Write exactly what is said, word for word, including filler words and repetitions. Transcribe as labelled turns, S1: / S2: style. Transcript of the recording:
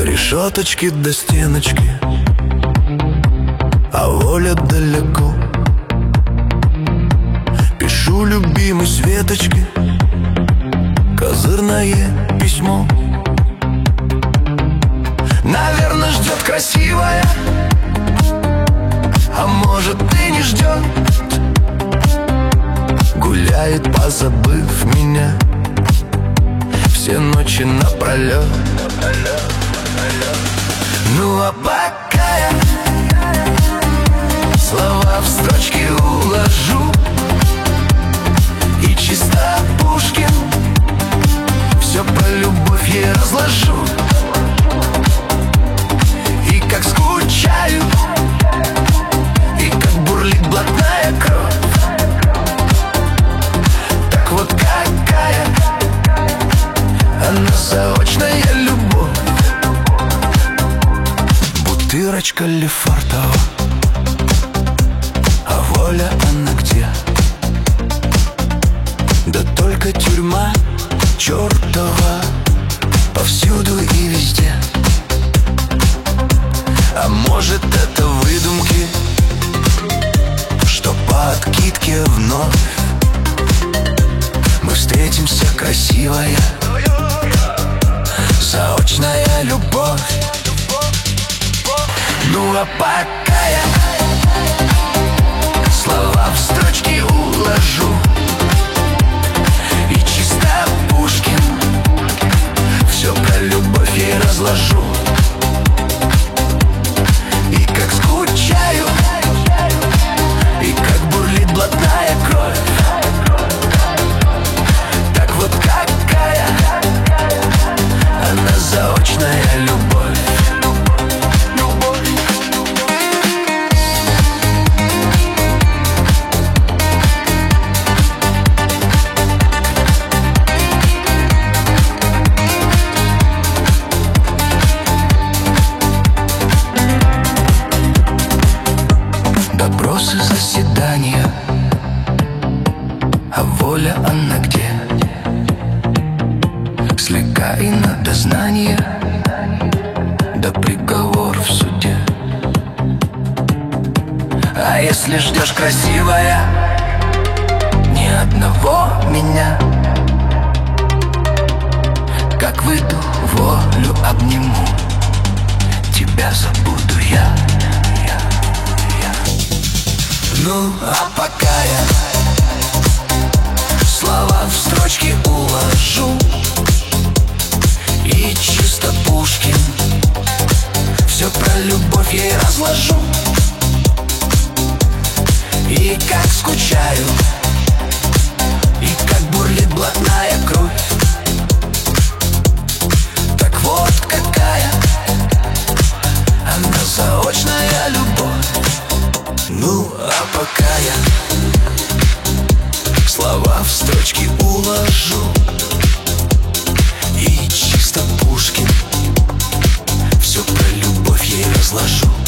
S1: решеточки до стеночки, а воля далеко. Пишу любимой Светочке козырное письмо. Наверное, ждет красивая, а может и не ждет. Гуляет, позабыв меня, все ночи напролет. Ну а пока я слова в строчки уложу, и чисто Пушкин все про любовь ей разложу. И как скучаю, и как бурлит блатная кровь. Так вот какая она заочная любовь. Бутырочка Лефортова, а воля она где? Да только тюрьма чертова повсюду и везде. А может, это выдумки, что по откидке вновь мы встретимся, красивая заочная любовь. Ну а пока я слова в строчки уложу, и чисто Пушкин все про любовь ей разложу. И как скучаю, и как бурлит блатная кровь. Так вот какая она заочная любовь. Допросы, заседания, а воля она где? Слегка и на дознание, да приговор в суде. А если ждешь, красивая, ни одного меня, как выйду волю обниму, тебя забуду я. Ну, а пока я слова в строчки уложу, и чисто Пушкин все про любовь ей разложу. И как скучаю, и как бурлит блатная кровь. Так вот какая она заочная любовь. Ну, а пока я слова в строчки уложу, и чисто Пушкин все про любовь ей разложу.